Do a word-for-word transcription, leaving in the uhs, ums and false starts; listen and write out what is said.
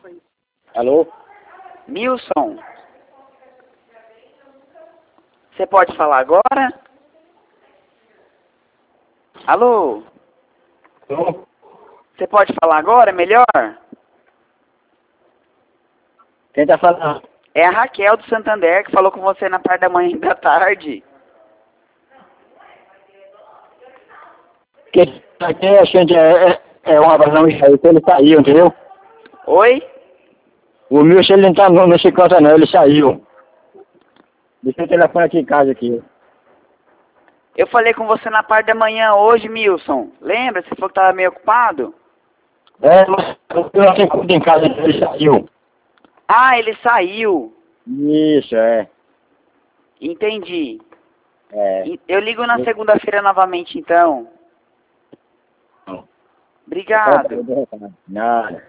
Alô? Milson, você pode falar agora? Alô? Alô? Você pode falar agora? É melhor? Quem tá falando? É a Raquel do Santander que falou com você na parte da manhã e da tarde. Que aqui a gente é, é, é uma razão aí, ele saiu, entendeu? Oi? O Milson ele não tá no, não se conta não, ele saiu. Deixa o telefone aqui em casa aqui. Eu falei com você na parte da manhã hoje, Milson. Lembra? Você falou que estava meio ocupado? É, mas eu não tenho conta em casa, ele saiu. Ah, ele saiu. Isso, é. Entendi. É. Eu ligo na segunda-feira novamente, então. Obrigado. Nada.